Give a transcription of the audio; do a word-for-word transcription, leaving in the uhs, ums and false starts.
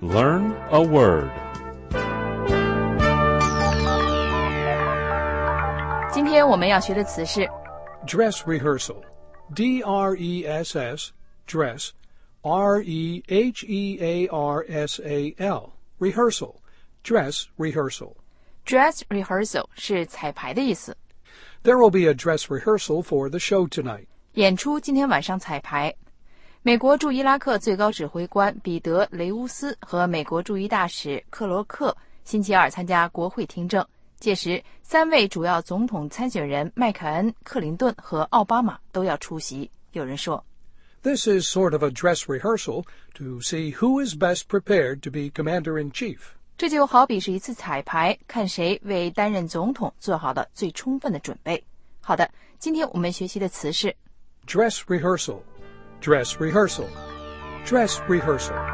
Learn a word. 今天我们要学的词是 dress rehearsal. D R E S S, dress, R E H E A R S A L, rehearsal, dress rehearsal. dress rehearsal 是彩排的意思。 There will be a dress rehearsal for the show tonight. 演出今天晚上彩排。美国驻伊拉克最高指挥官彼得·雷乌斯和美国驻伊大使克罗克星期二参加国会听证，届时三位主要总统参选人麦凯恩、克林顿和奥巴马都要出席。有人说 This is sort of a dress rehearsal to see who is best prepared to be commander-in-chief. 这就好比是一次彩排，看谁为担任总统做好了最充分的准备。好的，今天我们学习的词是 dress rehearsal, dress rehearsal, dress rehearsal.